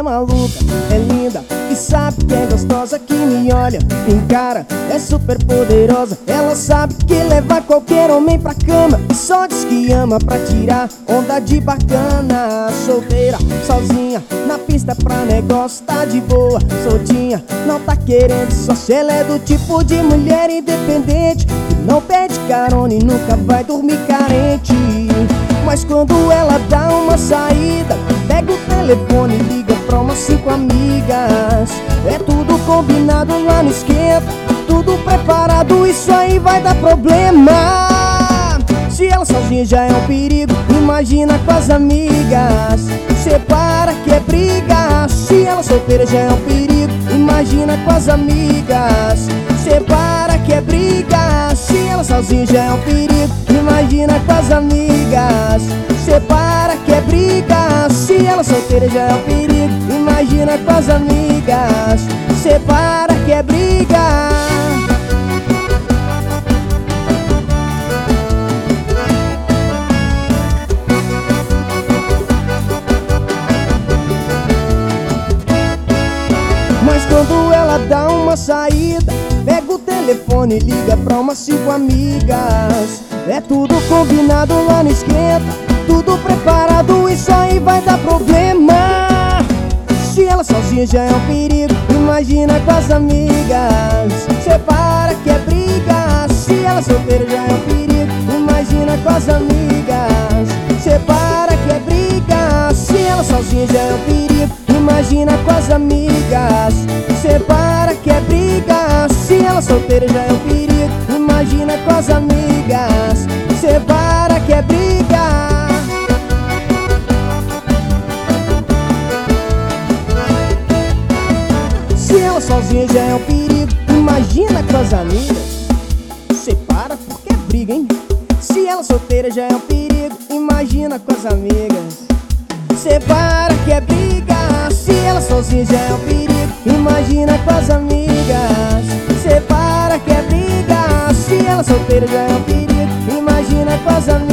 maluca, é linda e sabe que é gostosa, que me olha, me encara, é super poderosa. Ela sabe que leva qualquer homem pra cama e só diz que ama pra tirar onda de bacana. Solteira, sozinha, na pista pra negócio, tá de boa, soltinha, não tá querendo sócio. Ela é do tipo de mulher independente que não pede carona e nunca vai dormir carente. Mas quando ela dá uma saída, pega o telefone e liga pra umas 5 amigas. É tudo combinado lá no esquenta, tudo preparado, isso aí vai dar problema. Se ela sozinha já é um perigo, imagina com as amigas. Separa que é briga. Se ela solteira já é um perigo, imagina com as amigas. Separa que é briga. Se ela sozinha já é um perigo, imagina com as amigas. Separa que é briga. Se ela solteira já é um perigo, imagina com as amigas. Separa que é briga. Mas quando ela dá uma saída, pega o telefone e liga pra umas 5 amigas. É tudo combinado lá no esquenta, tudo preparado, isso aí vai dar problema. Se ela sozinha já é um perigo, imagina com as amigas. Separa que é briga. Se ela solteira já é um perigo, imagina com as amigas. Separa que é briga. Se ela sozinha já é um perigo, imagina com as amigas. Separa que é briga. Se ela solteira já é um perigo, imagina com as amigas. Separa que é briga. Se ela sozinha já é um perigo, imagina com as amigas. Separa porque é briga, hein? Se ela solteira já é um perigo, imagina com as amigas. Separa que é briga. Se ela sozinha já é um perigo, imagina com as amigas. Separa que é briga. Se ela solteira já é um perigo, imagina com as amigas.